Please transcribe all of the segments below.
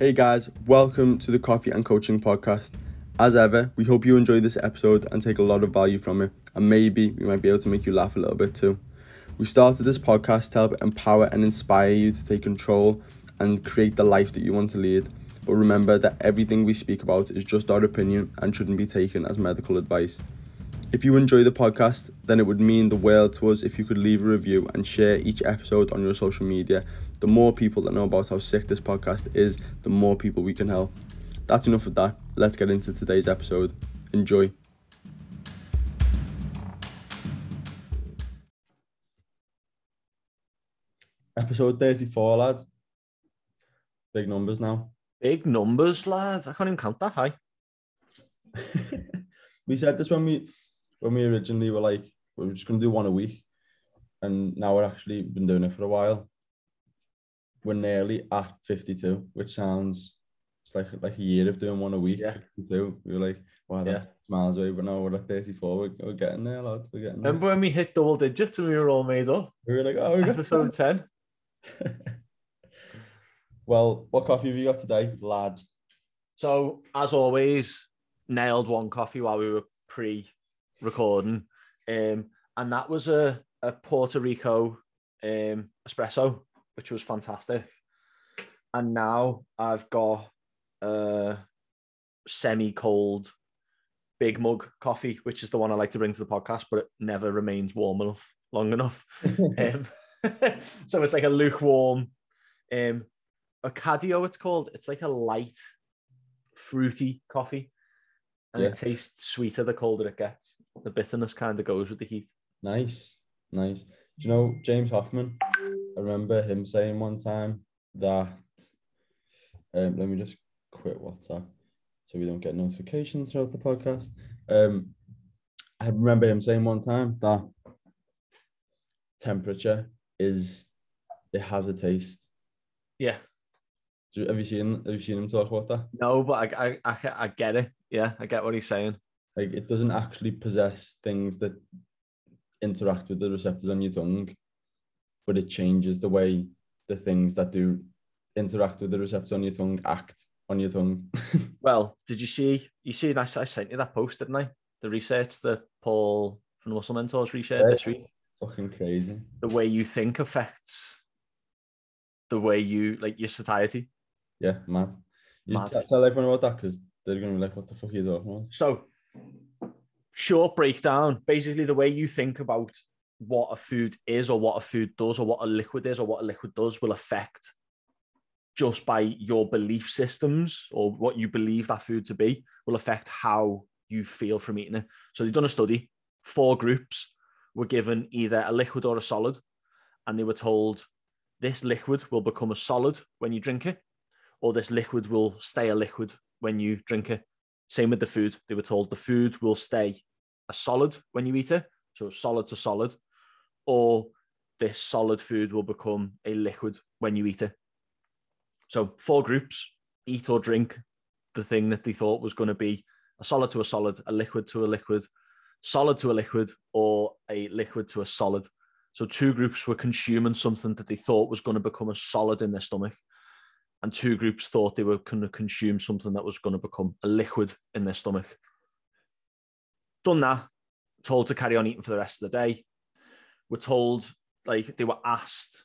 Hey guys, welcome to the Coffee and Coaching Podcast. As ever, we hope you enjoy this episode and take a lot of value from it, and maybe we might be able to make you laugh a little bit too. We started this podcast to help empower and inspire you to take control and create the life that you want to lead. But remember that everything we speak about is just our opinion and shouldn't be taken as medical advice. If you enjoy the podcast, then it would mean the world to us if you could leave a review and share each episode on your social media. The more people that know about how sick this podcast is, the more people we can help. That's enough of that. Let's get into today's episode. Enjoy. Episode 34, lad. Big numbers now. Big numbers, lad. I can't even count that high. We said this when we originally were like, we were just going to do one a week. And now we're actually been doing it for a while. We're nearly at 52, which sounds it's like a year of doing one a week. Yeah. 52. We were like, wow, that's miles away. But now we're at 34. We're getting there, lad. We're getting there. Remember when we hit double digits and we were all made up? We were like, oh, we got Episode 10. Well, what coffee have you got today, lad? So, as always, nailed one coffee while we were pre-recording. And that was a Puerto Rico espresso, which was fantastic. And now I've got a semi-cold big mug coffee, which is the one I like to bring to the podcast, but it never remains warm enough, long enough. So it's like a lukewarm Ocadio, it's called. It's like a light, fruity coffee. And it tastes sweeter the colder it gets. The bitterness kind of goes with the heat. Nice. Do you know James Hoffman? I remember him saying one time that, let me just quit WhatsApp so we don't get notifications throughout the podcast. I remember him saying one time that temperature it has a taste. Yeah. Have you seen him talk about that? No, but I get it. Yeah, I get what he's saying. Like, it doesn't actually possess things that interact with the receptors on your tongue, but it changes the way the things that do interact with the receptors on your tongue act on your tongue. Well, did you see I sent you that post, didn't I? The research that Paul from the Muscle Mentors reshared this week. Fucking crazy. The way you think affects the way you, like, your satiety. Yeah, mad. You tell everyone about that because they're going to be like, what the fuck are you talking about? So, short breakdown. Basically, the way you think about what a food is or what a food does or what a liquid is or what a liquid does will affect, just by your belief systems or what you believe that food to be, will affect how you feel from eating it. So they've done a study. 4 groups were given either a liquid or a solid, and they were told this liquid will become a solid when you drink it, or this liquid will stay a liquid when you drink it. Same with the food. They were told the food will stay a solid when you eat it, so solid to solid, or this solid food will become a liquid when you eat it. So 4 groups, eat or drink the thing that they thought was going to be a solid to a solid, a liquid to a liquid, solid to a liquid, or a liquid to a solid. So 2 groups were consuming something that they thought was going to become a solid in their stomach, and 2 groups thought they were going to consume something that was going to become a liquid in their stomach. Done that, told to carry on eating for the rest of the day. Were told, like, they were asked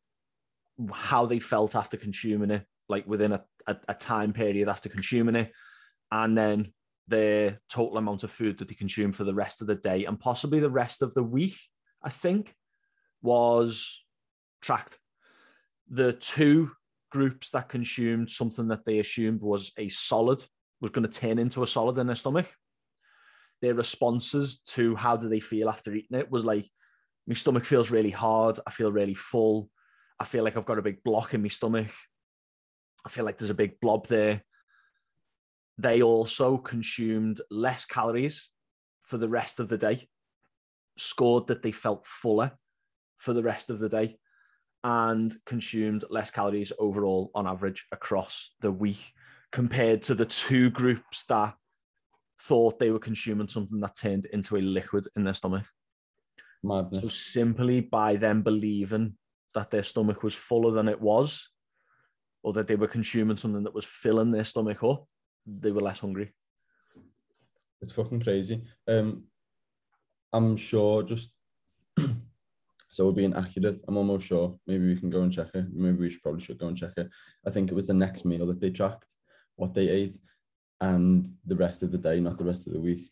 how they felt after consuming it, like within a time period after consuming it, and then the total amount of food that they consumed for the rest of the day and possibly the rest of the week, I think, was tracked. The 2 groups that consumed something that they assumed was a solid, was going to turn into a solid in their stomach, their responses to how do they feel after eating it was like, my stomach feels really hard, I feel really full, I feel like I've got a big block in my stomach, I feel like there's a big blob there. They also consumed less calories for the rest of the day, scored that they felt fuller for the rest of the day, and consumed less calories overall on average across the week, compared to the 2 groups that thought they were consuming something that turned into a liquid in their stomach. Madness. So simply by them believing that their stomach was fuller than it was, or that they were consuming something that was filling their stomach up, they were less hungry. It's fucking crazy. I'm sure just so we're being accurate. I'm almost sure. Maybe we can go and check it. Maybe we probably should go and check it. I think it was the next meal that they tracked what they ate, and the rest of the day, not the rest of the week.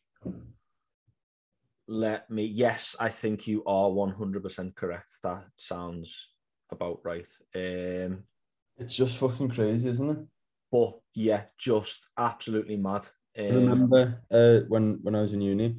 Yes, I think you are 100% correct. That sounds about right. It's just fucking crazy, isn't it? But yeah, just absolutely mad. I remember when I was in uni,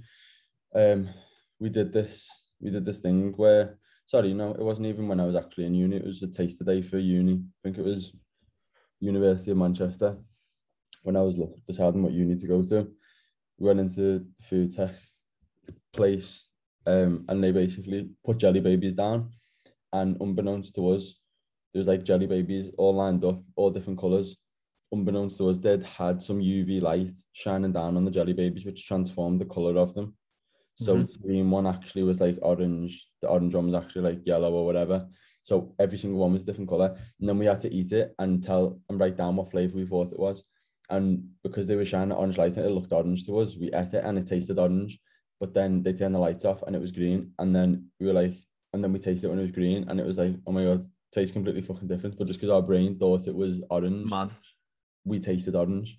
we did this thing where, sorry, no, it wasn't even when I was actually in uni. It was a taster day for uni. I think it was University of Manchester. When I was deciding what uni to go to, we went into food tech place, and they basically put jelly babies down, and unbeknownst to us, there was like jelly babies all lined up, all different colours. Unbeknownst to us, they'd had some UV light shining down on the jelly babies, which transformed the colour of them. So the green one actually was like orange, the orange one was actually like yellow or whatever. So every single one was a different colour. And then we had to eat it and write down what flavour we thought it was. And because they were shining orange light and it looked orange to us, we ate it and it tasted orange. But then they turned the lights off and it was green. And then we were like, and then we tasted it when it was green and it was like, oh my God, tastes completely fucking different. But just because our brain thought it was orange, mad. We tasted orange.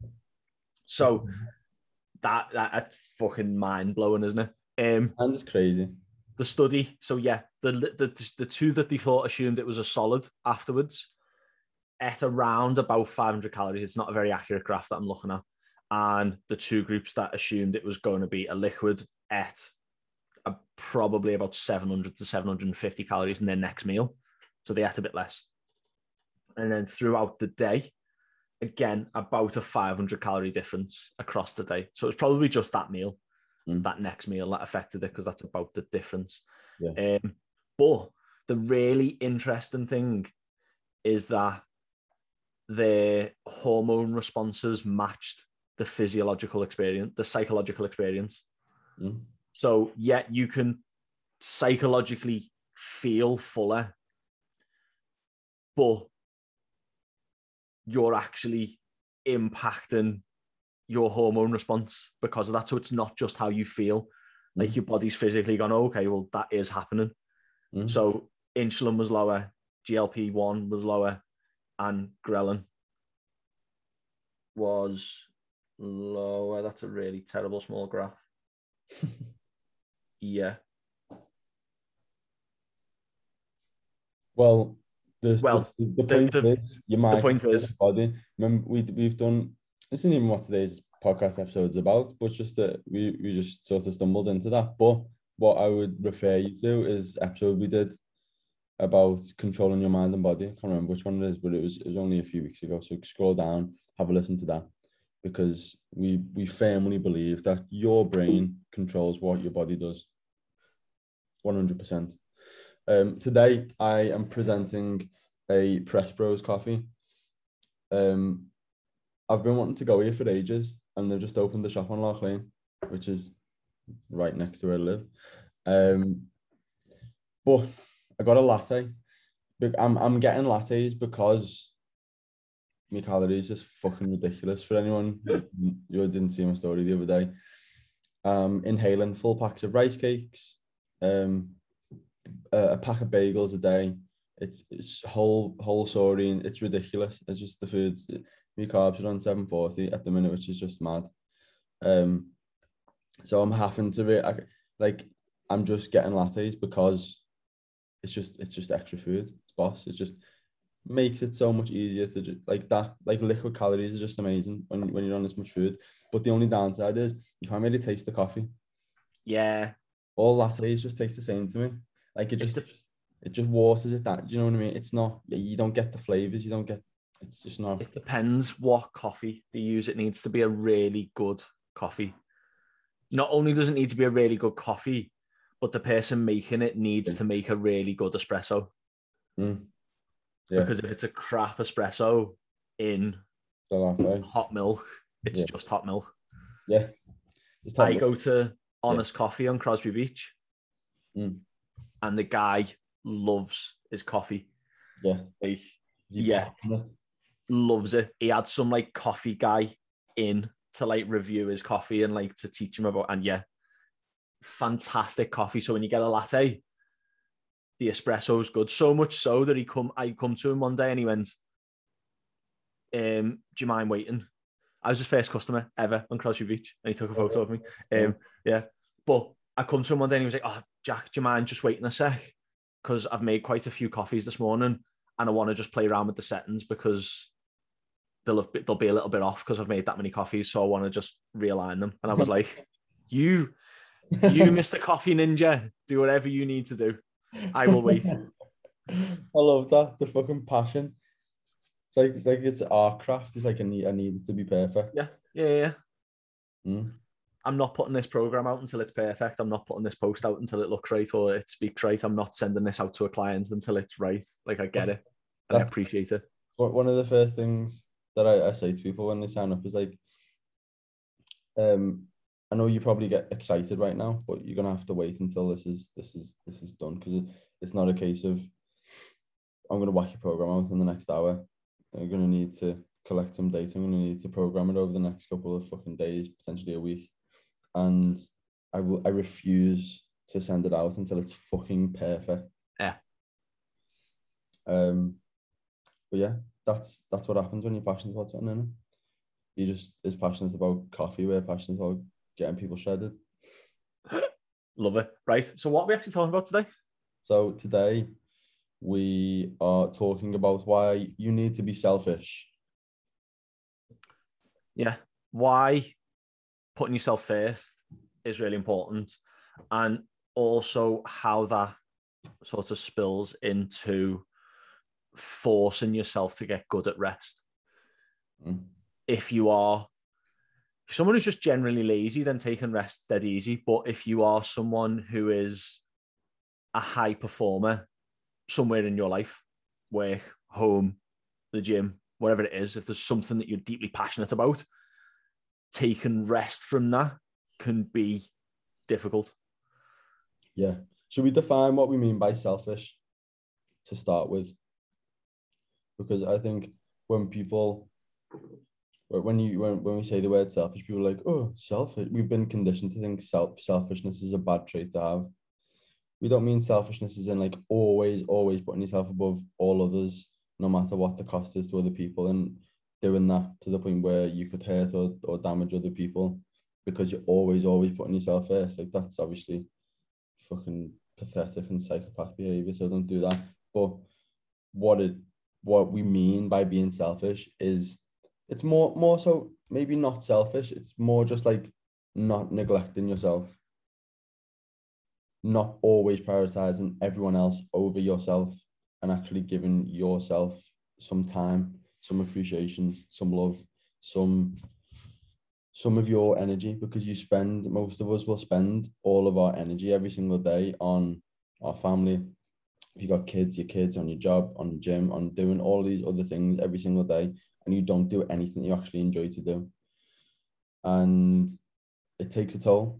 So that's fucking mind blowing, isn't it? And it's crazy. The study. So yeah, the two that they thought assumed it was a solid afterwards ate around about 500 calories. It's not a very accurate graph that I'm looking at. And the two groups that assumed it was going to be a liquid ate probably about 700 to 750 calories in their next meal. So they ate a bit less. And then throughout the day, again, about a 500 calorie difference across the day. So it's probably just that meal, that next meal that affected it, because that's about the difference. Yeah. But the really interesting thing is that their hormone responses matched the physiological experience, the psychological experience. So yeah, you can psychologically feel fuller, but you're actually impacting your hormone response because of that. So it's not just how you feel, like your body's physically gone, oh, okay, well, that is happening. So insulin was lower, GLP-1 was lower, and ghrelin was lower. That's a really terrible small graph. Yeah. Well, the point is, you might. The point is, body. Remember, we've done. This isn't even what today's podcast episode is about, but just that we just sort of stumbled into that. But what I would refer you to is episode we did about controlling your mind and body. I can't remember which one it is, but it was only a few weeks ago. So scroll down, have a listen to that, because we firmly believe that your brain controls what your body does. 100%. Today I am presenting a Press Bros coffee. I've been wanting to go here for ages, and they've just opened the shop on Loch Lane, which is right next to where I live. But I got a latte. I'm getting lattes because my calories is fucking ridiculous. For anyone you didn't see my story the other day, inhaling full packs of rice cakes, a pack of bagels a day. It's whole saurine. It's ridiculous. It's just the foods. My carbs are on 740 at the minute, which is just mad. So I'm having to I'm just getting lattes because it's just extra food. It's boss. It just makes it so much easier to just like that. Like liquid calories are just amazing when you're on this much food. But the only downside is you can't really taste the coffee. Yeah. All lattes just taste the same to me. Like it just waters it down. Do you know what I mean? It's not. You don't get the flavors. You don't get. It's just not. It depends what coffee they use. It needs to be a really good coffee. Not only does it need to be a really good coffee, but the person making it needs to make a really good espresso. Yeah. Because if it's a crap espresso in hot milk, it's just hot milk. Yeah. I go to Honest Coffee on Crosby Beach, and the guy loves his coffee. Yeah. Like, loves it. He had some like coffee guy in to like review his coffee and like to teach him about, and yeah, fantastic coffee. So when you get a latte, the espresso is good. So much so that I come to him one day and he went, do you mind waiting? I was his first customer ever on Crosby Beach, and he took a photo of me. Yeah. But I come to him one day and he was like, oh, Jack, do you mind just waiting a sec? Because I've made quite a few coffees this morning and I want to just play around with the settings because they'll be a little bit off because I've made that many coffees. So I want to just realign them. And I was like, you Mr. Coffee Ninja, do whatever you need to do. I will wait. I love that. The fucking passion. It's like it's our craft. It's like I need it to be perfect. Yeah. Mm. I'm not putting this program out until it's perfect. I'm not putting this post out until it looks right or it speaks right. I'm not sending this out to a client until it's right. Like, I get it and I appreciate it. One of the first things that I say to people when they sign up is like, I know you probably get excited right now, but you're gonna have to wait until this is done, because it's not a case of I'm gonna whack your program out in the next hour. I'm gonna need to collect some data. I'm gonna need to program it over the next couple of fucking days, potentially a week, and I refuse to send it out until it's fucking perfect. Yeah. But yeah, that's what happens when you're passionate about something, innit? You just as passionate about coffee, we're passionate about getting people shredded. Love it. Right. So what are we actually talking about today? So today we are talking about why you need to be selfish. Yeah. Why putting yourself first is really important, and also how that sort of spills into forcing yourself to get good at rest. If you are someone who's just generally lazy, then taking rest dead easy. But if you are someone who is a high performer somewhere in your life, work, home, the gym, whatever it is, if there's something that you're deeply passionate about, taking rest from that can be difficult. Yeah. Should we define what we mean by selfish to start with? Because I think when we say the word selfish, people are like, oh, selfish. We've been conditioned to think selfishness is a bad trait to have. We don't mean selfishness as in like always putting yourself above all others, no matter what the cost is to other people, and doing that to the point where you could hurt or damage other people because you're always putting yourself first. Like, that's obviously fucking pathetic and psychopath behavior, so don't do that. But what we mean by being selfish is, it's more so maybe not selfish, it's more just like not neglecting yourself, not always prioritizing everyone else over yourself, and actually giving yourself some time, some appreciation, some love, some of your energy, because most of us will spend all of our energy every single day on our family. If you got kids, your kids, on your job, on the gym, on doing all these other things every single day, and you don't do anything you actually enjoy to do. And it takes a toll.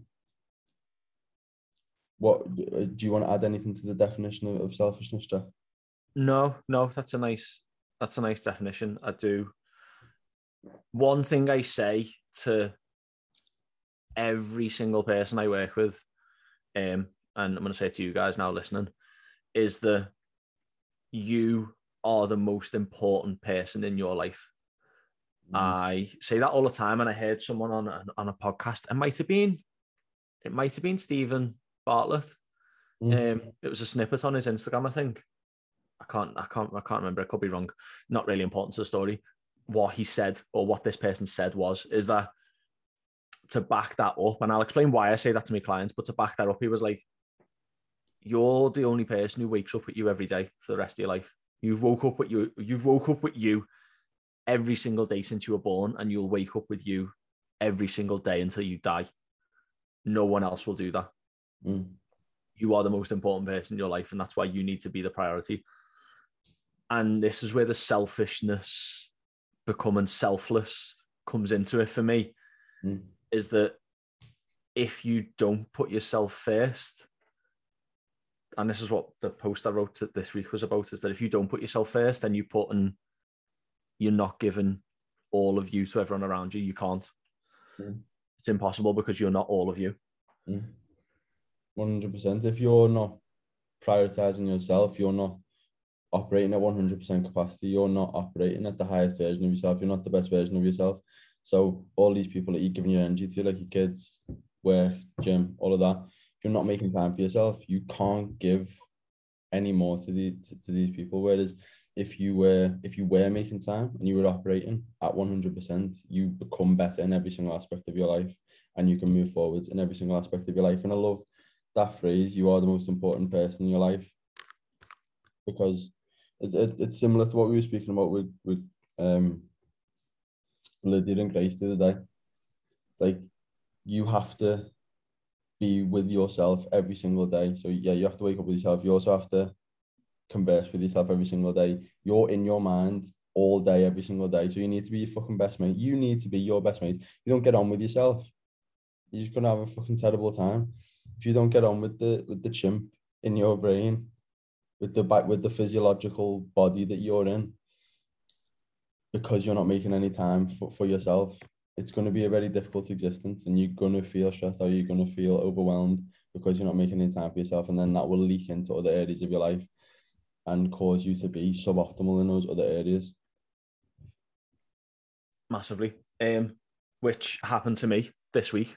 What do you want to add anything to the definition of selfishness, Jack? No, that's a nice definition. I do. One thing I say to every single person I work with, and I'm going to say it to you guys now listening, is that you are the most important person in your life. I say that all the time, and I heard someone on a podcast. It might have been Stephen Bartlett. It was a snippet on his Instagram, I think. I can't remember. I could be wrong. Not really important to the story. What he said, or what this person said, is that to back that up, and I'll explain why I say that to my clients, but to back that up, he was like, you're the only person who wakes up with you every day for the rest of your life. You've woke up with you every single day since you were born, and you'll wake up with you every single day until you die. No one else will do that. You are the most important person in your life, and that's why you need to be the priority. And this is where the selfishness, becoming selfless, comes into it for me, is that if you don't put yourself first, and this is what the post I wrote this week was about, is that if you don't put yourself first, then you're putting you're not giving all of you to everyone around you. You can't. It's impossible because you're not all of you. 100%. If you're not prioritizing yourself, you're not operating at 100% capacity, you're not operating at the highest version of yourself, you're not the best version of yourself. So all these people that you're giving your energy to, like your kids, work, gym, all of that, if you're not making time for yourself, you can't give any more to these people. Whereas if you were making time and you were operating at 100%, you become better in every single aspect of your life, and you can move forwards in every single aspect of your life. And I love that phrase, you are the most important person in your life, because it's similar to what we were speaking about with Lydia and Grace the other day. It's like, you have to be with yourself every single day. So yeah, you have to wake up with yourself. You also have to converse with yourself every single day. You're in your mind all day, every single day. So you need to be your fucking best mate. You need to be your best mate. You don't get on with yourself, you're just gonna have a fucking terrible time. If you don't get on with the chimp in your brain, with the physiological body that you're in, because you're not making any time for yourself, it's going to be a very difficult existence, and you're going to feel stressed out, you're going to feel overwhelmed because you're not making any time for yourself, and then that will leak into other areas of your life and cause you to be suboptimal in those other areas. Massively. Which happened to me this week.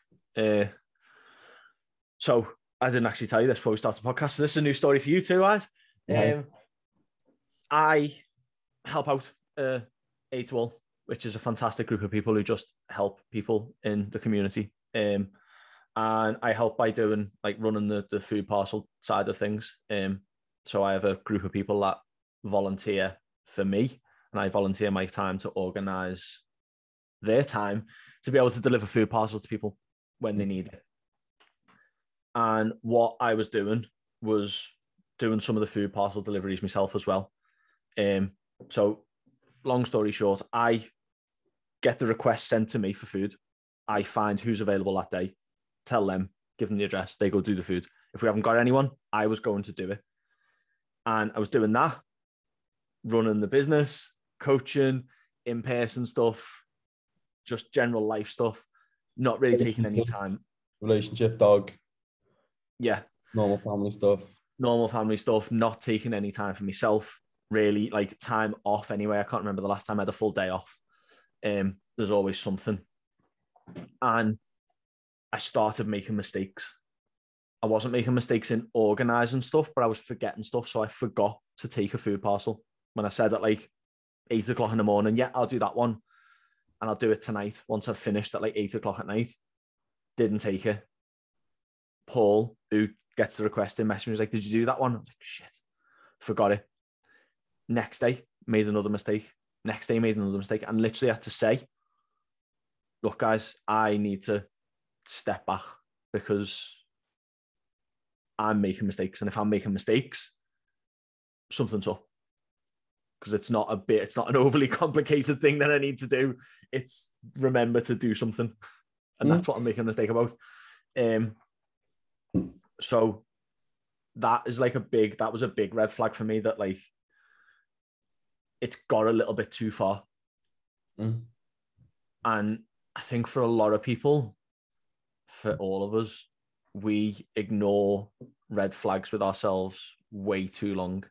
So I didn't actually tell you this before we started the podcast. So this is a new story for you too, guys. I help out A2All, which is a fantastic group of people who just help people in the community. And I help by doing like running the food parcel side of things. So I have a group of people that volunteer for me, and I volunteer my time to organize their time to be able to deliver food parcels to people when they need it. And what I was doing was doing some of the food parcel deliveries myself as well. So long story short, I get the request sent to me for food. I find who's available that day, tell them, give them the address, they go do the food. If we haven't got anyone, I was going to do it. And I was doing that, running the business, coaching, in-person stuff, just general life stuff, not really taking any time. Relationship, dog. Yeah. Normal family stuff, not taking any time for myself, really, like time off anyway. I can't remember the last time I had a full day off. There's always something. And I started making mistakes. I wasn't making mistakes in organizing stuff, but I was forgetting stuff. So I forgot to take a food parcel. When I said at like 8 o'clock in the morning, yeah, I'll do that one. And I'll do it tonight once I've finished at like 8 o'clock at night. Didn't take it. Paul, who gets the request in, messaged me, was like, did you do that one? I was like, shit, forgot it. Next day, made another mistake. Next day, made another mistake. And literally had to say, look, guys, I need to step back because I'm making mistakes. And if I'm making mistakes, something's up. Because it's not an overly complicated thing that I need to do. It's remember to do something. And that's what I'm making a mistake about. So that is like that was a big red flag for me, that like it's got a little bit too far. And I think for a lot of people, for all of us, we ignore red flags with ourselves way too long.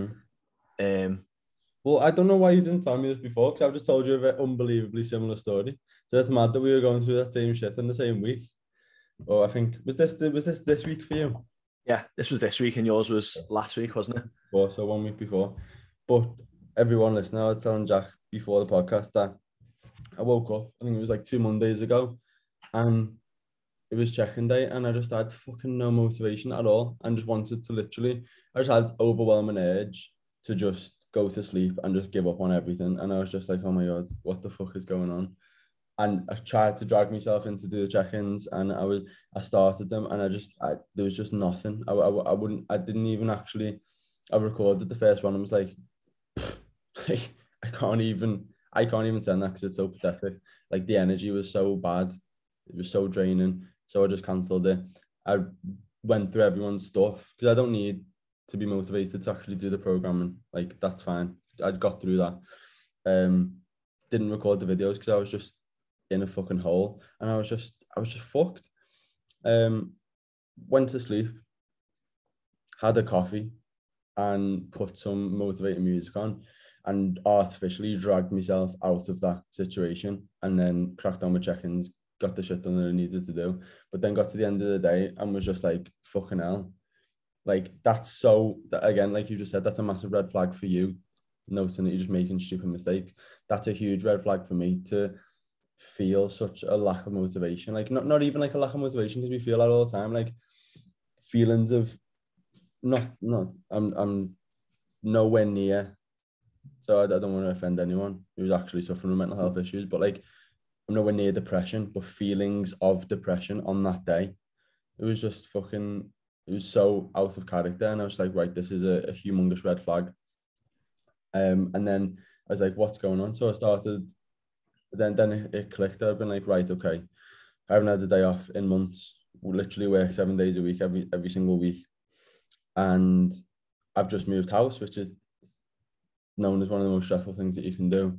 Well, I don't know why you didn't tell me this before, because I've just told you a very unbelievably similar story. So that's mad that we were going through that same shit in the same week. Oh, I think was this week for you? Yeah, this was this week, and yours was last week, wasn't it? So 1 week before. But everyone listening, I was telling Jack before the podcast that I woke up, I think it was like 2 Mondays ago, and it was check-in day, and I just had fucking no motivation at all, and just wanted to I just had overwhelming urge to just go to sleep and just give up on everything. And I was just like, oh my God, what the fuck is going on? And I tried to drag myself in to do the check-ins, and I started them, and there was just nothing. I didn't even actually, I recorded the first one and was like, I can't even send that because it's so pathetic. Like the energy was so bad. It was so draining. So I just cancelled it. I went through everyone's stuff because I don't need to be motivated to actually do the programming. Like that's fine. I got through that. didn't record the videos because I was just in a fucking hole, and I was just fucked. Went to sleep, had a coffee, and put some motivating music on, and artificially dragged myself out of that situation, and then cracked on with check-ins, got the shit done that I needed to do, but then got to the end of the day and was just like, fucking hell. Like, that's so, again, like you just said, that's a massive red flag for you, noticing that you're just making stupid mistakes. That's a huge red flag for me, to feel such a lack of motivation. Like, not even like a lack of motivation, because we feel that all the time, like feelings of I'm nowhere near, so I don't want to offend anyone who's actually suffering with mental health issues, but like, I'm nowhere near depression, but feelings of depression on that day, it was just fucking, it was so out of character, and I was like, right, this is a humongous red flag. And then I was like, what's going on? So I started, then it clicked. I've been like, right, okay, I haven't had a day off in months. We literally work 7 days a week, every single week, and I've just moved house, which is known as one of the most stressful things that you can do.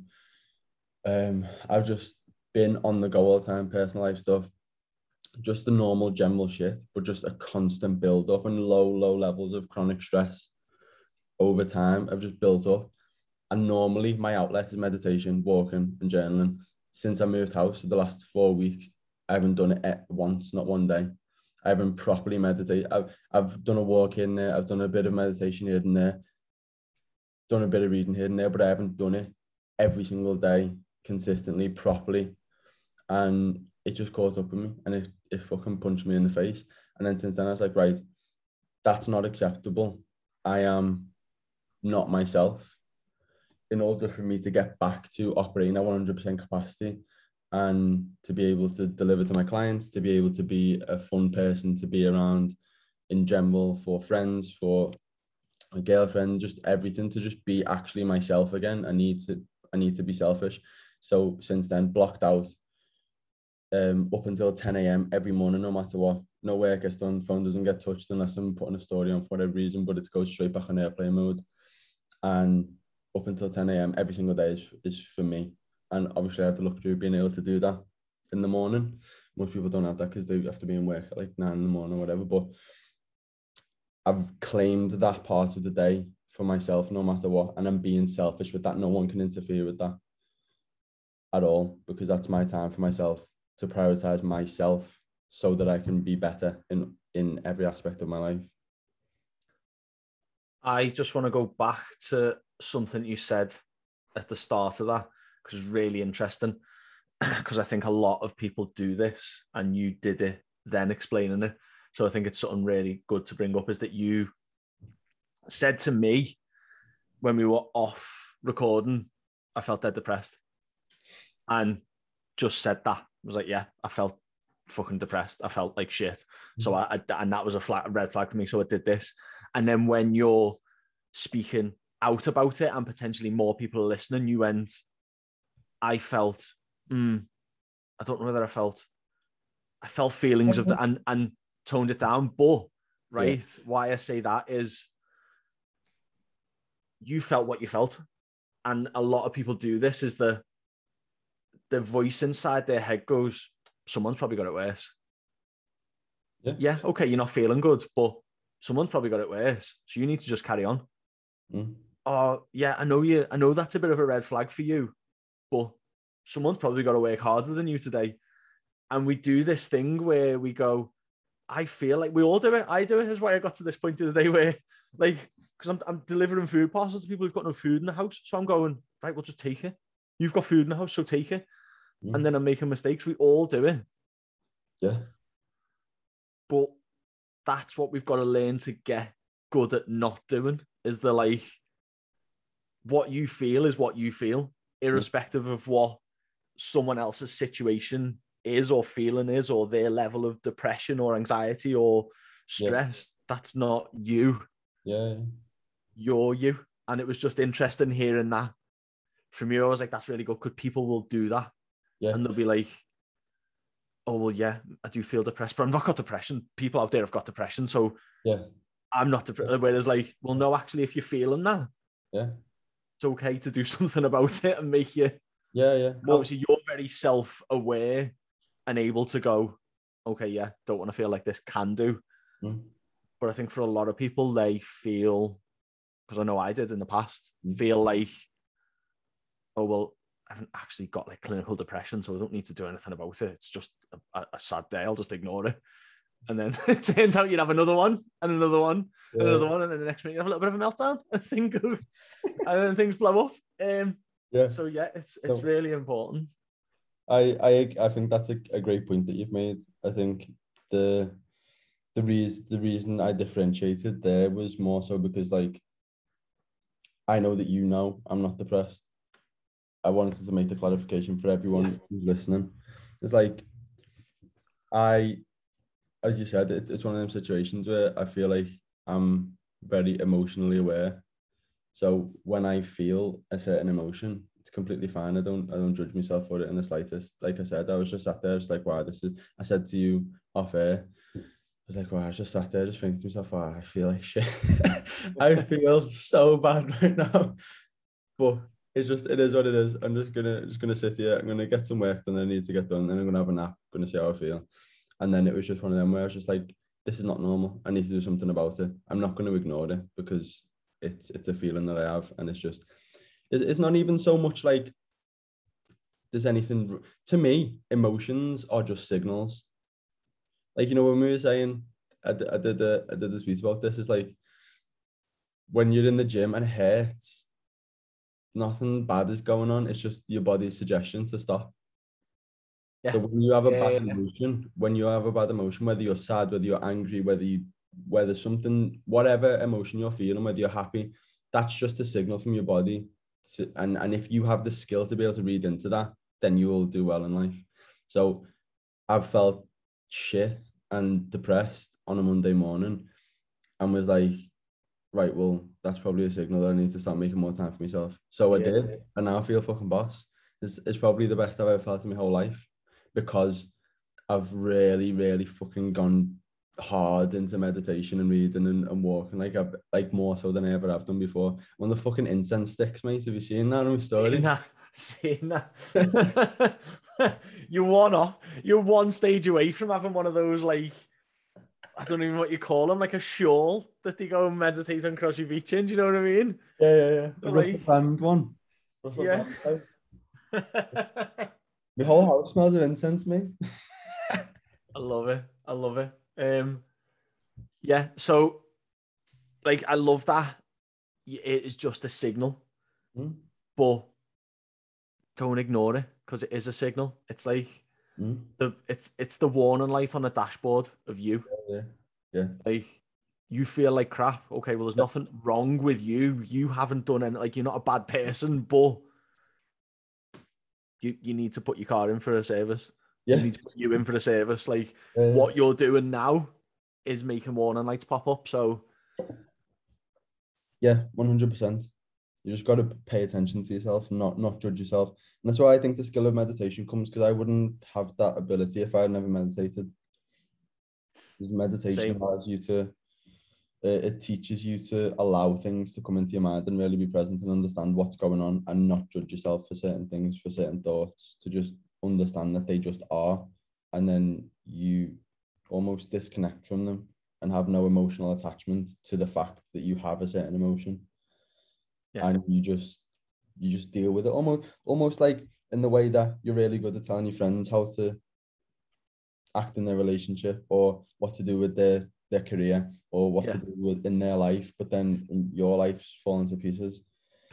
I've just been on the go all the time, personal life stuff, just the normal general shit, but just a constant build up and low levels of chronic stress over time. I've just built up, and normally my outlet is meditation, walking, and journaling. Since I moved house for the last 4 weeks, I haven't done it once, not one day. I haven't properly meditated. I've done a walk in there, I've done a bit of meditation here and there, done a bit of reading here and there, but I haven't done it every single day consistently, properly. And it just caught up with me, and it fucking punched me in the face. And then since then, I was like, right, that's not acceptable. I am not myself. In order for me to get back to operating at 100% capacity, and to be able to deliver to my clients, to be able to be a fun person to be around in general, for friends, for a girlfriend, just everything, to just be actually myself again, I need to be selfish. So since then, blocked out up until 10 a.m. every morning, no matter what. No work gets done, phone doesn't get touched unless I'm putting a story on for whatever reason, but it goes straight back on airplane mode. And up until 10 a.m. every single day is for me. And obviously I have the luxury of being able to do that in the morning. Most people don't have that because they have to be in work at like 9 in the morning or whatever. But I've claimed that part of the day for myself, no matter what. And I'm being selfish with that. No one can interfere with that at all, because that's my time for myself, to prioritize myself so that I can be better in every aspect of my life. I just want to go back to something you said at the start of that, because it's really interesting, because I think a lot of people do this, and you did it then explaining it. So I think it's something really good to bring up, is that you said to me when we were off recording, I felt dead depressed, and just said that. I was like, yeah, I felt fucking depressed. I felt like shit. So and that was a red flag for me. So I did this. And then when you're speaking out about it and potentially more people are listening, you went, I felt, I don't know whether I felt feelings of that, and toned it down. But right, yeah. Why I say that is you felt what you felt. And a lot of people do this, is the voice inside their head goes, someone's probably got it worse. Yeah, okay, you're not feeling good, but someone's probably got it worse. So you need to just carry on. Oh, yeah, I know that's a bit of a red flag for you, but someone's probably got to work harder than you today. And we do this thing where we go, I feel like we all do it. I do it. Is why I got to this point of the day where, like, because I'm delivering food parcels to people who've got no food in the house. So I'm going, right, we'll just take it. You've got food in the house, so take it. And then I'm making mistakes. We all do it. Yeah. But that's what we've got to learn to get good at not doing, is the, like, what you feel is what you feel, irrespective of what someone else's situation is or feeling is, or their level of depression or anxiety or stress. That's not you. Yeah. You're you. And it was just interesting hearing that from you. I was like, that's really good, because people will do that. Yeah. And they'll be like, oh, well, yeah, I do feel depressed, but I've not got depression. People out there have got depression, so I'm not depressed. Whereas, like, well, no, actually, if you're feeling that, it's okay to do something about it and make you. Yeah. Well, Obviously, you're very self-aware and able to go, okay, yeah, don't want to feel like this, can do. But I think for a lot of people, they feel, because I know I did in the past, feel like, oh, well, I haven't actually got like clinical depression, so I don't need to do anything about it. It's just a sad day. I'll just ignore it. And then it turns out you'd have another one and another one and another one. And then the next minute you have a little bit of a meltdown and then things blow up. So yeah, it's really important. I think that's a great point that you've made. I think the reason I differentiated there was more so because, like, I know that I'm not depressed. I wanted to make the clarification for everyone who's listening. It's like, as you said, it's one of them situations where I feel like I'm very emotionally aware. So when I feel a certain emotion, it's completely fine. I don't judge myself for it in the slightest. Like I said, I was just sat there, just like, wow, I said to you off air, I was like, wow, I was just sat there, just thinking to myself, wow, I feel like shit. I feel so bad right now. But it is what it is. I'm just gonna sit here. I'm gonna get some work done that I need to get done, and I'm gonna have a nap. Gonna see how I feel. And then it was just one of them where I was just like, this is not normal. I need to do something about it. I'm not going to ignore it because it's a feeling that I have, and it's not even so much like there's anything. To me, emotions are just signals. Like, you know, when we were saying, I did a tweet about this. It's like when you're in the gym and it hurts, nothing bad is going on. It's just your body's suggestion to stop. Yeah. So when you have a bad emotion, whether you're sad, whether you're angry, whether something, whatever emotion you're feeling, whether you're happy, that's just a signal from your body. And if you have the skill to be able to read into that, then you will do well in life. So I've felt shit and depressed on a Monday morning and was like, right, well, that's probably a signal that I need to start making more time for myself. So I did, and now I feel fucking boss. It's probably the best I've ever felt in my whole life because I've really, really fucking gone hard into meditation and reading and walking, like more so than I ever have done before. One of the fucking incense sticks, mate. Have you seen that on my story? Seen that. You're one stage away from having one of those, like, I don't even know what you call them, like a shawl that they go and meditate on Crosby Beach in. Do you know what I mean? Yeah. The Russell Brand one. Yeah. My whole house smells of incense, mate. I love it. Yeah, so, like, I love that. It is just a signal, but don't ignore it because it is a signal. It's like it's the warning light on the dashboard of you. Yeah. Like, you feel like crap. Okay, well, there's nothing wrong with you. You haven't done anything. Like, you're not a bad person, but you need to put your car in for a service. Yeah. You need to put you in for a service. Like, what you're doing now is making warning lights pop up. So, yeah, 100%. You just got to pay attention to yourself and not judge yourself. And that's why I think the skill of meditation comes, because I wouldn't have that ability if I had never meditated. Meditation allows you to, it teaches you to allow things to come into your mind and really be present and understand what's going on and not judge yourself for certain things, for certain thoughts, to just understand that they just are. And then you almost disconnect from them and have no emotional attachment to the fact that you have a certain emotion. Yeah. And you just deal with it almost like in the way that you're really good at telling your friends how to act in their relationship or what to do with their career or what to do with in their life, but then your life's falling to pieces.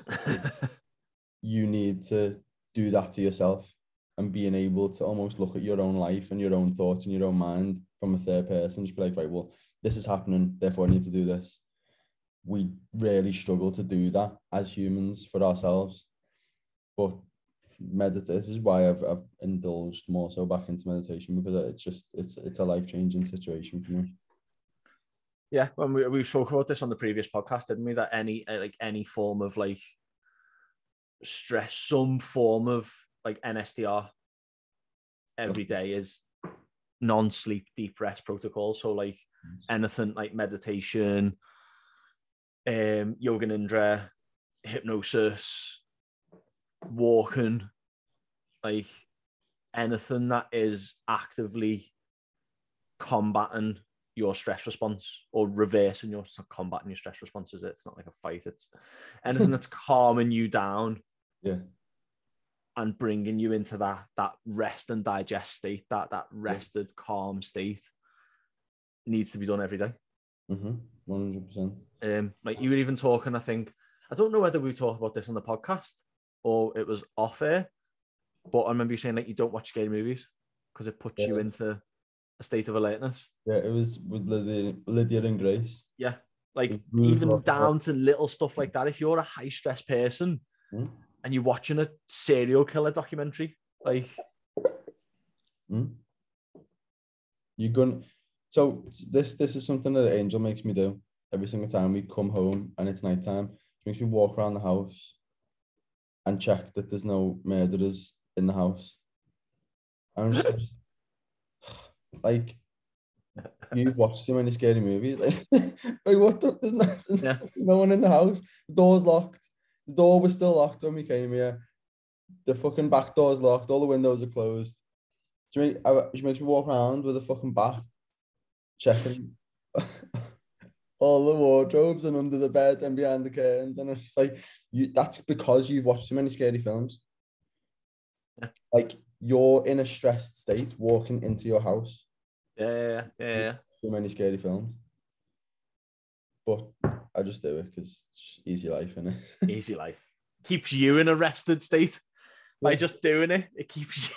You need to do that to yourself and being able to almost look at your own life and your own thoughts and your own mind from a third person, just be like, right, well, this is happening, therefore I need to do this. We really struggle to do that as humans for ourselves, but this is why I've indulged more so back into meditation, because it's a life-changing situation for me. Yeah, when we spoke about this on the previous podcast, didn't we? That any form of like stress, some form of like NSDR every day is non-sleep deep rest protocol. So like anything like meditation, yoga nidra, hypnosis, walking, like anything that is actively combating your stress response or reversing your combating your stress response. Is it? It's not like a fight. It's anything that's calming you down. Yeah. And bringing you into that rest and digest state, that rested, calm state needs to be done every day. 100%. Like you were even talking, I think, I don't know whether we talked about this on the podcast or it was off air, but I remember you saying like you don't watch scary movies because it puts you into a state of alertness. Yeah, it was with Lydia and Grace. Yeah, like even down to little stuff like that. If you're a high stress person and you're watching a serial killer documentary, like you're gonna. So this is something that Angel makes me do every single time we come home and it's nighttime. She makes me walk around the house and check that there's no murderers in the house. I'm just like, you've watched so many scary movies. Like what? There's no one in the house. The door's locked. The door was still locked when we came here. The fucking back door's locked. All the windows are closed. She makes me walk around with a fucking bat, checking all the wardrobes and under the bed and behind the curtains. And it's just like, that's because you've watched so many scary films. Like, you're in a stressed state walking into your house. Yeah. So many scary films. But I just do it because it's easy life, innit? Easy life. Keeps you in a rested state. By just doing it, it keeps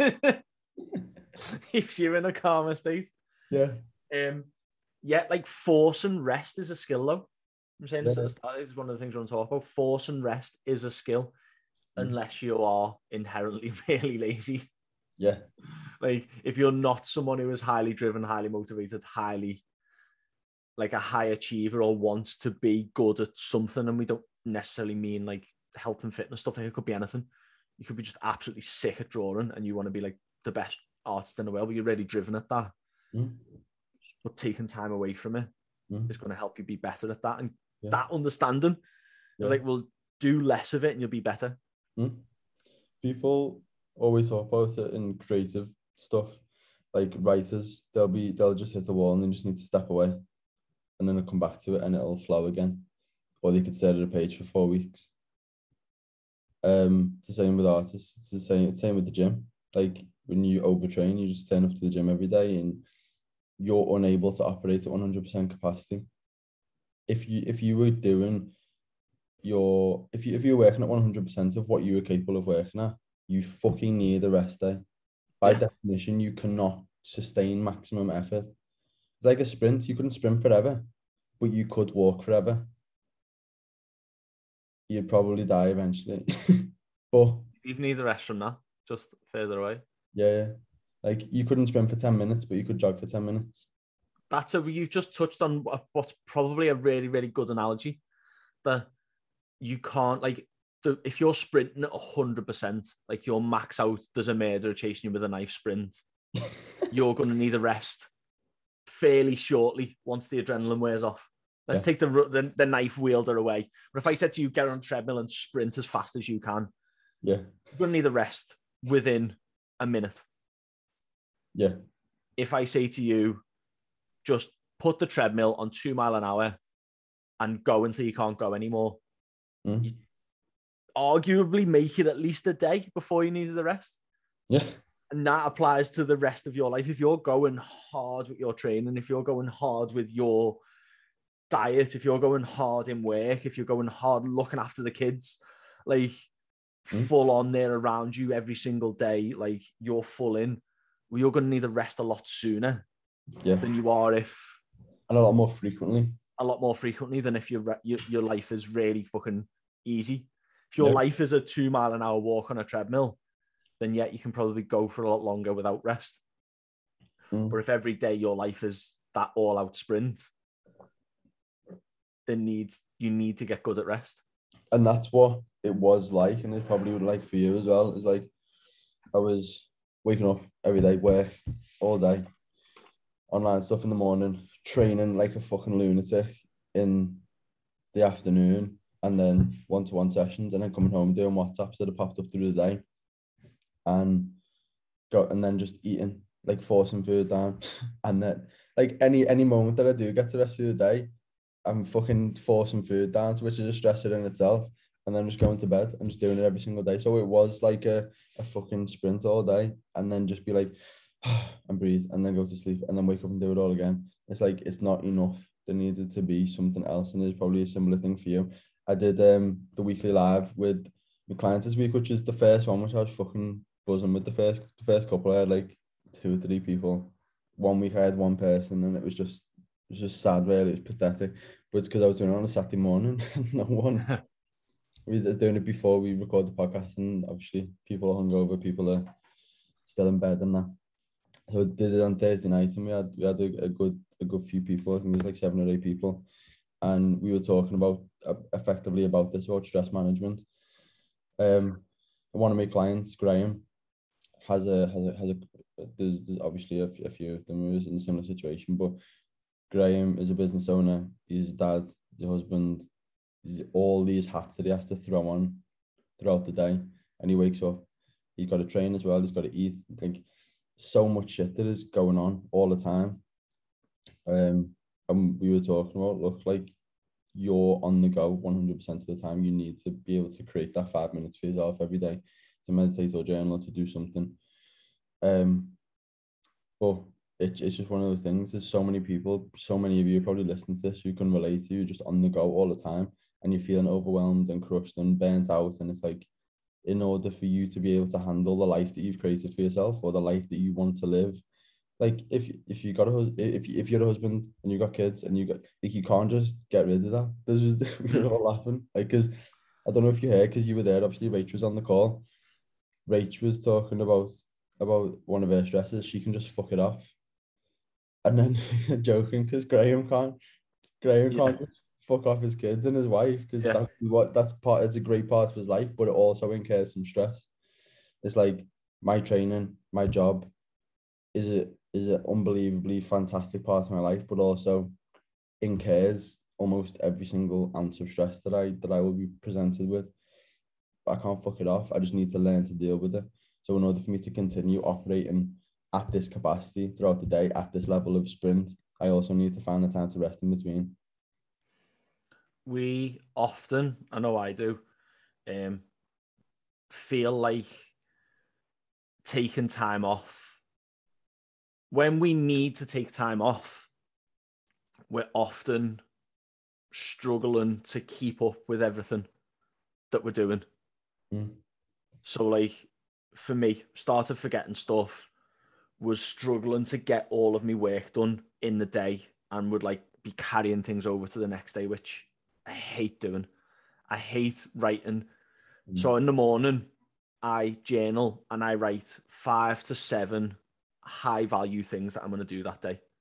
you in a calmer state. Yeah. Yeah, like force and rest is a skill though. I'm saying this at the start, this is one of the things we're going to talk about. Force and rest is a skill unless you are inherently really lazy. Yeah. Like if you're not someone who is highly driven, highly motivated, highly like a high achiever or wants to be good at something, and we don't necessarily mean like health and fitness stuff. Like it could be anything. You could be just absolutely sick at drawing and you want to be like the best artist in the world, but you're really driven at that. But taking time away from it is going to help you be better at that. And that understanding, like, we'll do less of it and you'll be better. People always talk about it in creative stuff. Like writers, they'll just hit the wall and they just need to step away. And then they'll come back to it and it'll flow again. Or they could stare at a page for 4 weeks. It's the same with artists. It's the same with the gym. Like when you overtrain, you just turn up to the gym every day and you're unable to operate at 100% capacity. If you were doing if you're working at 100% of what you were capable of working at, you fucking need a rest day. By definition, you cannot sustain maximum effort. It's like a sprint. You couldn't sprint forever, but you could walk forever. You'd probably die eventually. But you need the rest from that, just further away. Yeah. Like you couldn't sprint for 10 minutes, but you could jog for 10 minutes. You've just touched on what's probably a really, really good analogy. That you can't, like, if you're sprinting at 100%, like you're max out, there's a murderer chasing you with a knife sprint, you're going to need a rest fairly shortly once the adrenaline wears off. Let's take the knife wielder away. But if I said to you, get on a treadmill and sprint as fast as you can, you're going to need a rest within a minute. Yeah. If I say to you, just put the treadmill on 2 miles an hour and go until you can't go anymore, you arguably make it at least a day before you need the rest. Yeah. And that applies to the rest of your life. If you're going hard with your training, if you're going hard with your diet, if you're going hard in work, if you're going hard looking after the kids, like full on there around you every single day, like you're full in, well, you're going to need a rest a lot sooner than you are and a lot more frequently than if your life is really fucking easy. If your life is a 2 mile an hour walk on a treadmill, then you can probably go for a lot longer without rest. But if every day your life is that all out sprint, then you need to get good at rest. And that's what it was like, and it probably would like for you as well. It's like I was waking up every day, work all day, online stuff in the morning, training like a fucking lunatic in the afternoon, and then one-to-one sessions, and then coming home doing WhatsApps that have popped up through the day, and then just eating, like forcing food down, and then like any moment that I do get to the rest of the day, I'm fucking forcing food down, which is a stressor in itself, and then just going to bed and just doing it every single day. So it was like a fucking sprint all day, and then just be like, and breathe, and then go to sleep, and then wake up and do it all again. It's like, it's not enough. There needed to be something else, and there's probably a similar thing for you. I did the weekly live with my clients this week, which is the first one, which I was fucking buzzing with. The first couple, I had like 2 or 3 people. One week I had one person, and it was just sad, really. It's pathetic. But it's because I was doing it on a Saturday morning. No one. We was doing it before we record the podcast, and obviously people are hungover, people are still in bed and that. So we did it on Thursday night, and we had a good few people. I think it was like 7 or 8 people, and we were talking about effectively about this, about stress management. One of my clients, Graham, has a there's obviously a few of them who is in a similar situation, but Graham is a business owner. He's a dad, he's a husband. He's all these hats that he has to throw on throughout the day, and he wakes up. He's got to train as well. He's got to eat. Like, so much shit that is going on all the time. And we were talking about, look, like, you're on the go 100% of the time. You need to be able to create that 5 minutes for yourself every day to meditate or journal, to do something. But it's just one of those things. There's so many people, so many of you probably listening to this, who can relate to you, just on the go all the time, and you're feeling overwhelmed and crushed and burnt out. And it's like, in order for you to be able to handle the life that you've created for yourself, or the life that you want to live, like, if you got if you're a husband and you got kids and you got, like, you can't just get rid of that. There's just we're all laughing, like, because I don't know if you heard, because you were there, obviously. Rach was on the call. Rach was talking about one of her stresses. She can just fuck it off. And then joking, because Graham Yeah. can't just fuck off his kids and his wife, because Yeah. it's a great part of his life, but it also incurs some stress. It's like, my training, my job is an unbelievably fantastic part of my life, but also incurs almost every single ounce of stress that I will be presented with. I can't fuck it off. I just need to learn to deal with it. So in order for me to continue operating at this capacity throughout the day, at this level of sprint, I also need to find the time to rest in between. We often, I know I do, feel like taking time off. When we need to take time off, we're often struggling to keep up with everything that we're doing. So, like, for me, started forgetting stuff, was struggling to get all of my work done in the day, and would, like, be carrying things over to the next day, which I hate doing. I hate writing. So in the morning, I journal and I write 5 to 7 high value things that I'm going to do that day.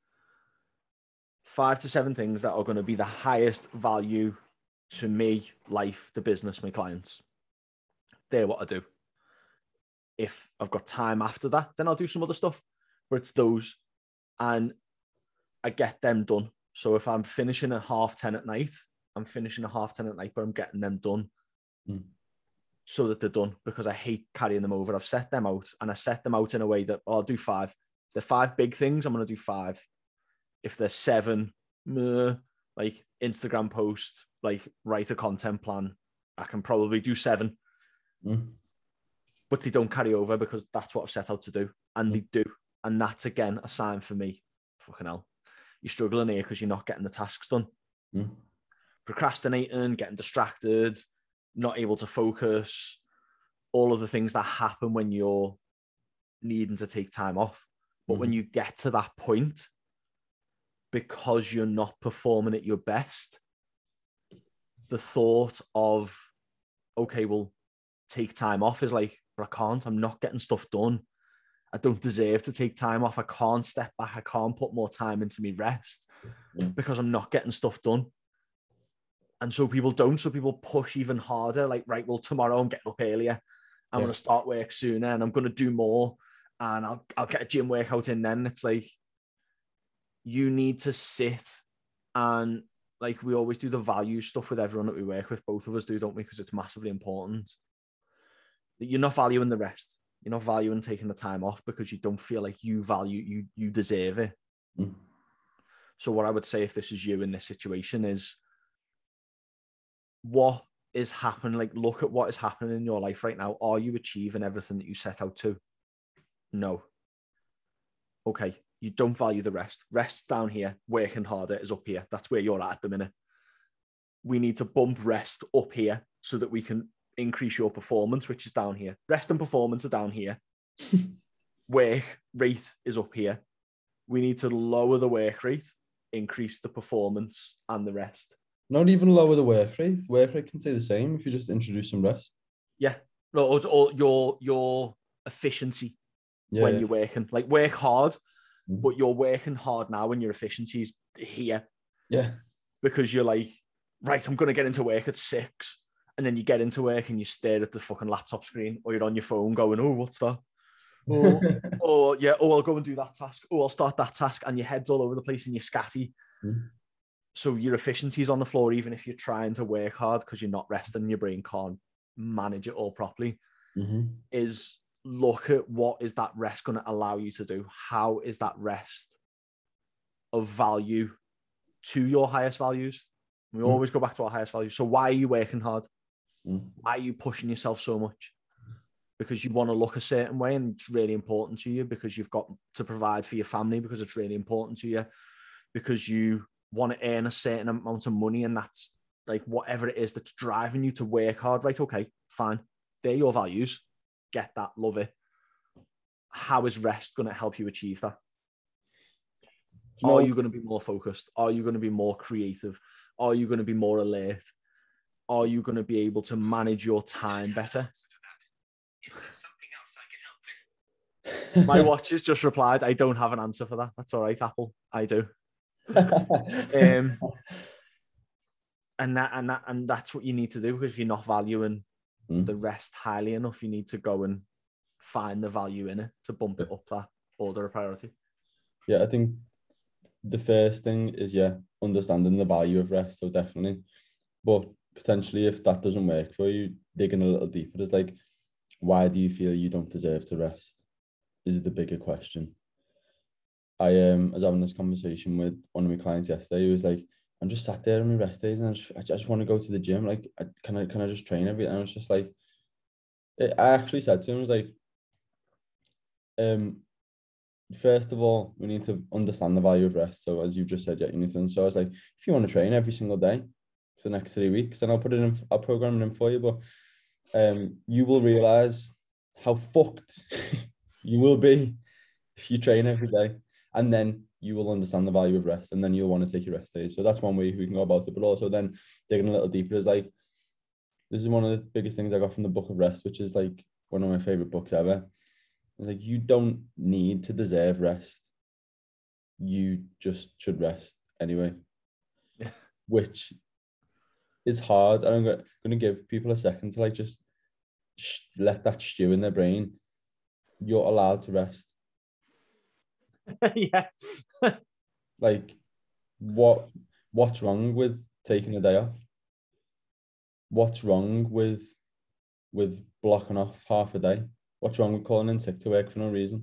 5 to 7 things that are going to be the highest value to me, life, the business, my clients. They're what I do. If I've got time after that, then I'll do some other stuff, but it's those, and I get them done. So if I'm finishing at 10:30 at night, I'm finishing at 10:30 at night, but I'm getting them done so that they're done, because I hate carrying them over. I've set them out, and I set them out in a way that, I'll do 5. If they're 5 big things, I'm going to do 5. If there's 7, like Instagram post, like write a content plan, I can probably do 7. But they don't carry over, because that's what I've set out to do, and they do. And that's, again, a sign for me, fucking hell, you're struggling here because you're not getting the tasks done. Procrastinating, getting distracted, not able to focus, all of the things that happen when you're needing to take time off. But when you get to that point, because you're not performing at your best, the thought of, okay, well, take time off is like, but I can't. I'm not getting stuff done. I don't deserve to take time off. I can't step back. I can't put more time into me rest because I'm not getting stuff done. And so people don't. So people push even harder. Like, right, well, tomorrow I'm getting up earlier. I'm going to start work sooner, and I'm going to do more, and I'll get a gym workout in then. It's like, you need to sit and like we always do the value stuff with everyone that we work with. Both of us do, don't we? Because it's massively important that you're not valuing the rest. You're not valuing taking the time off because you don't feel like you value, you deserve it. Mm. So what I would say if this is you in this situation is what is happening? Like, look at what is happening in your life right now. Are you achieving everything that you set out to? No. Okay. You don't value the rest. Rest's down here. Working harder is up here. That's where you're at the minute. We need to bump rest up here so that we can increase your performance, which is down here. Rest and performance are down here. Work rate is up here. We need to lower the work rate, increase the performance and the rest. Not even lower the work rate. Work rate can stay the same if you just introduce some rest. Yeah. Or your efficiency when you're working. Like, work hard, but you're working hard now and your efficiency is here. Yeah. Because you're like, right, I'm going to get into work at 6. And then you get into work and you stare at the fucking laptop screen, or you're on your phone going, oh, what's that? I'll go and do that task. Oh, I'll start that task. And your head's all over the place and you're scatty. So your efficiency is on the floor, even if you're trying to work hard because you're not resting and your brain can't manage it all properly. Is look at what is that rest going to allow you to do? How is that rest of value to your highest values? We always go back to our highest values. So why are you working hard? Why are you pushing yourself so much? Because you want to look a certain way and it's really important to you, because you've got to provide for your family, because it's really important to you, because you want to earn a certain amount of money, and that's like whatever it is that's driving you to work hard. Right, okay, fine. They're your values. Get that, love it. How is rest going to help you achieve that? Are you going to be more focused? Are you going to be more creative? Are you going to be more alert? Are you going to be able to manage your time better? Is there something else I can help with? My watch has just replied, I don't have an answer for that. That's all right, Apple. I do. And that's what you need to do, because if you're not valuing the rest highly enough, you need to go and find the value in it to bump it up that order of priority. Yeah, I think the first thing is, understanding the value of rest. So definitely. But potentially, if that doesn't work for you, digging a little deeper is like, why do you feel you don't deserve to rest? Is the bigger question. I was having this conversation with one of my clients yesterday. He was like, I'm just sat there on my rest days and I just want to go to the gym. Like, can I just train every day? And I was just like, I actually said to him, I was like, first of all, we need to understand the value of rest. So as you've just said, you need to. So I was like, if you want to train every single day for the next 3 weeks, then I'll put it in, I'll program it in for you. But you will realize how fucked you will be if you train every day, and then you will understand the value of rest, and then you'll want to take your rest days. So that's one way we can go about it. But also then digging a little deeper is like, this is one of the biggest things I got from the Book of Rest, which is like one of my favorite books ever. It's like, you don't need to deserve rest. You just should rest anyway, which is hard. And I'm going to give people a second to like just let that stew in their brain. You're allowed to rest. Yeah. Like, what's wrong with taking a day off? What's wrong with blocking off half a day? What's wrong with calling in sick to work for no reason?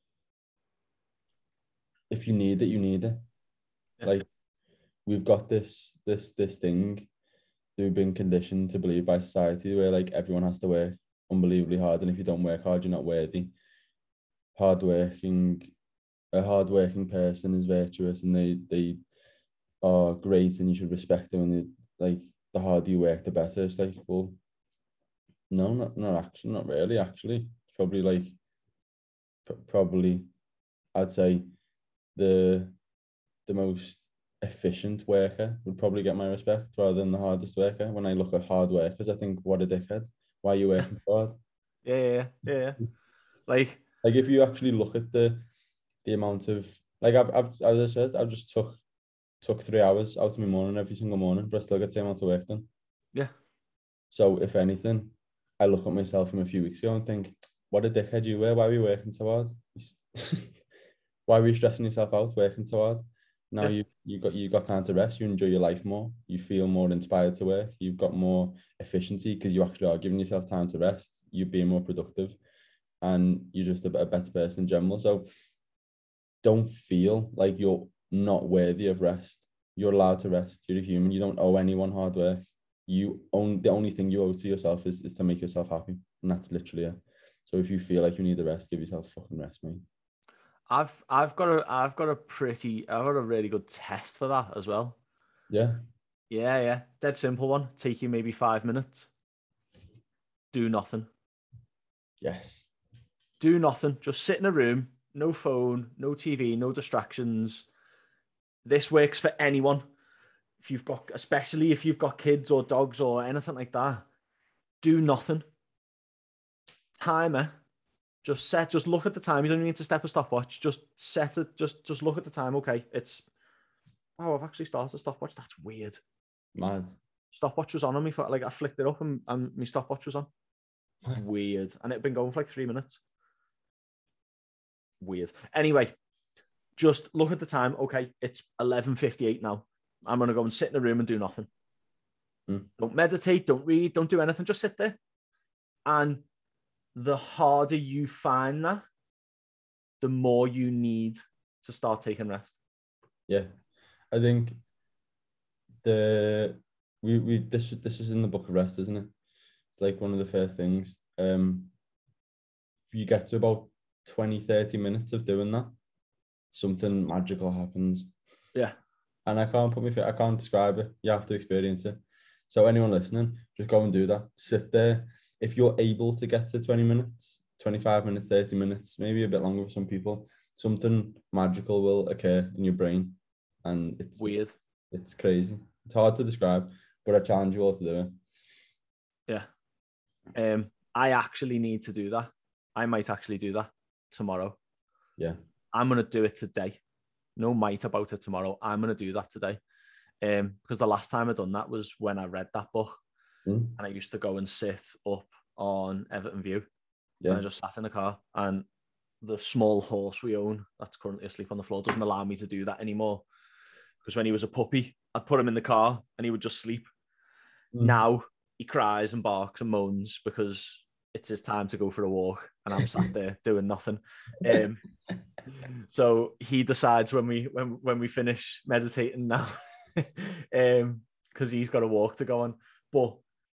If you need it, you need it. Yeah. Like, we've got this thing that we've been conditioned to believe by society, where like everyone has to work unbelievably hard, and if you don't work hard, you're not worthy. A hardworking person is virtuous, and they are great, and you should respect them. And like, the harder you work, the better. It's like, well, no, not really. Actually, it's probably like, I'd say the most efficient worker would probably get my respect rather than the hardest worker. When I look at hard workers, I think, what a dickhead. Why are you working so hard? Yeah. Like if you actually look at the amount of, like, I've as I said, I've just took 3 hours out of my morning every single morning, but I still get the same amount of work done. Yeah. So if anything, I look at myself from a few weeks ago and think, what a dickhead you were. Why were you working so hard? Why were you stressing yourself out working so hard? Now you've got time to rest. You enjoy your life more. You feel more inspired to work. You've got more efficiency because you actually are giving yourself time to rest. You're being more productive, and you're just a better person in general. So don't feel like you're not worthy of rest. You're allowed to rest. You're a human. You don't owe anyone hard work. The only thing you owe to yourself is to make yourself happy, and that's literally it. So if you feel like you need a rest, give yourself fucking rest, mate. I've got a really good test for that as well. Yeah. Yeah. Dead simple one. Take you maybe 5 minutes. Do nothing. Yes. Do nothing. Just sit in a room. No phone, no TV, no distractions. This works for anyone. Especially if you've got kids or dogs or anything like that. Do nothing. Timer. Just look at the time. You don't need to step a stopwatch. Just set it. Just look at the time. Okay, I've actually started a stopwatch. That's weird. Mad. Stopwatch was on me for I flicked it up and my stopwatch was on. Weird. And it had been going for 3 minutes. Weird. Anyway, just look at the time. Okay, it's 11:58 now. I'm going to go and sit in a room and do nothing. Don't meditate, don't read, don't do anything. Just sit there. And the harder you find that, the more you need to start taking rest. Yeah. I think this is in the Book of Rest, isn't it? It's like one of the first things. You get to about 20-30 minutes of doing that, something magical happens. Yeah. And I can't describe it. You have to experience it. So anyone listening, just go and do that. Sit there. If you're able to get to 20 minutes, 25 minutes, 30 minutes, maybe a bit longer for some people, something magical will occur in your brain. And it's weird. It's crazy. It's hard to describe, but I challenge you all to do it. Yeah. I actually need to do that. I might actually do that tomorrow. Yeah. I'm going to do it today. No might about it tomorrow. I'm going to do that today. Because the last time I done that was when I read that book. And I used to go and sit up on Everton View. Yeah. And I just sat in the car, and the small horse we own that's currently asleep on the floor doesn't allow me to do that anymore. Because when he was a puppy, I'd put him in the car and he would just sleep. Now he cries and barks and moans because it's his time to go for a walk, and I'm sat there doing nothing. So he decides when we finish meditating now, because he's got a walk to go on. But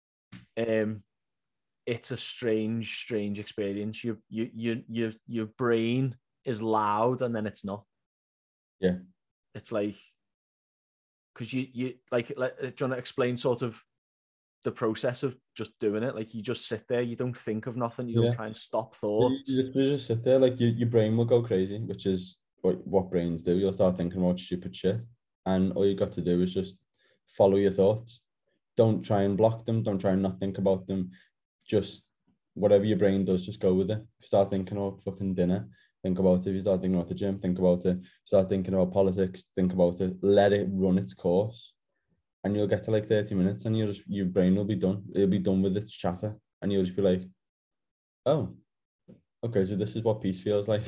it's a strange experience. Your brain is loud and then it's not. Yeah. It's like, because you like, do you want to explain sort of the process of just doing it? Like, you just sit there, you don't think of nothing, you don't try and stop thoughts. You just sit there, like your brain will go crazy, which is what brains do. You'll start thinking about stupid shit, and all you got to do is just follow your thoughts. Don't try and block them. Don't try and not think about them. Just whatever your brain does, just go with it. Start thinking about fucking dinner. Think about it. If you start thinking about the gym, think about it. Start thinking about politics, think about it. Let it run its course. And you'll get to like 30 minutes and your brain will be done. It'll be done with its chatter. And you'll just be like, oh, okay, so this is what peace feels like.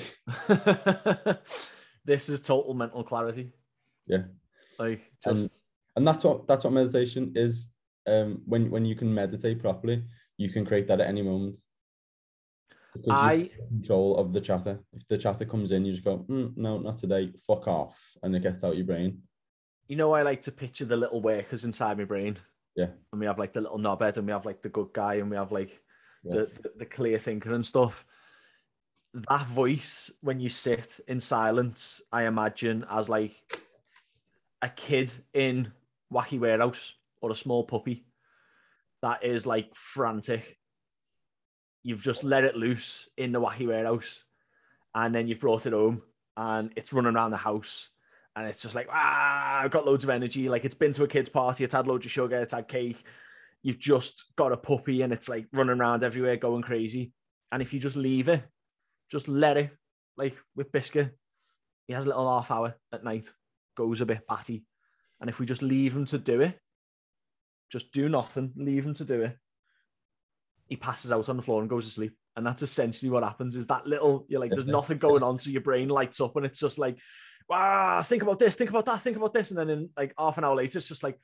This is total mental clarity. Yeah. Like, just... And that's what meditation is. When you can meditate properly, you can create that at any moment. Because you have control of the chatter. If the chatter comes in, you just go, no, not today, fuck off. And it gets out your brain. You know, I like to picture the little workers inside my brain. Yeah. And we have like the little knobhead, and we have like the good guy, and we have like the clear thinker and stuff. That voice, when you sit in silence, I imagine as like a kid in Wacky Warehouse or a small puppy that is like frantic. You've just let it loose in the Wacky Warehouse, and then you've brought it home, and it's running around the house, and it's just like, I've got loads of energy. Like, it's been to a kid's party, it's had loads of sugar, it's had cake. You've just got a puppy, and it's like running around everywhere, going crazy. And if you just leave it, just let it, like with Biscuit, he has a little half hour at night, goes a bit batty. And if we just leave him to do it, just do nothing, leave him to do it, he passes out on the floor and goes to sleep. And that's essentially what happens, is that little, you're like, there's nothing going on. So your brain lights up, and it's just like, wow, think about this, think about that, think about this. And then in like half an hour later, it's just like,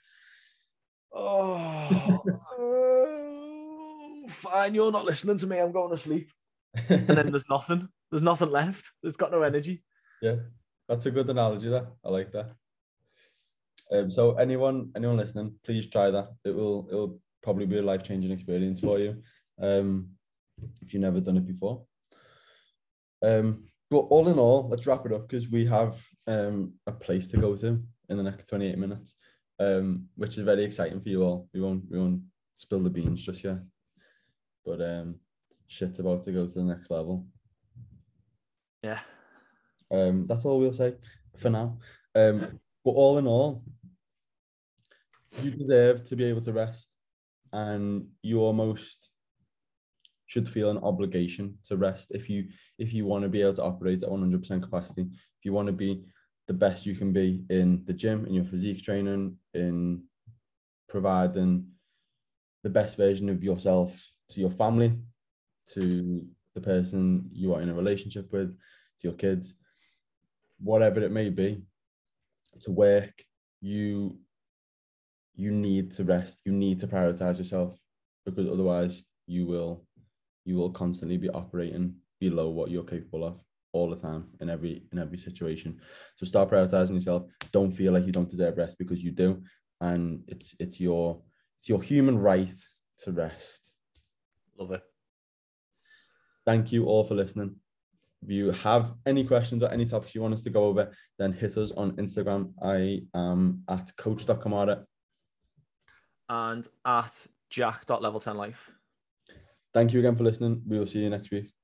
oh, fine, you're not listening to me. I'm going to sleep. And then there's nothing left. There's got no energy. Yeah, that's a good analogy there. I like that. So anyone listening, please try that. It'll probably be a life-changing experience for you. If you've never done it before. But all in all, let's wrap it up because we have a place to go to in the next 28 minutes, which is very exciting for you all. We won't spill the beans just yet, but shit's about to go to the next level. Yeah. That's all we'll say for now. But all in all, you deserve to be able to rest, and you almost should feel an obligation to rest if you want to be able to operate at 100% capacity. If you want to be the best you can be in the gym, in your physique training, in providing the best version of yourself to your family, to the person you are in a relationship with, to your kids, whatever it may be, to work, you need to rest. You need to prioritize yourself, because otherwise you will constantly be operating below what you're capable of all the time in every situation. So start prioritizing yourself. Don't feel like you don't deserve rest, because you do, and it's your human right to rest. Love it. Thank you all for listening. If you have any questions or any topics you want us to go over, then hit us on Instagram. I am at coach.kamada and at jack.level10life. Thank you again for listening. We will see you next week.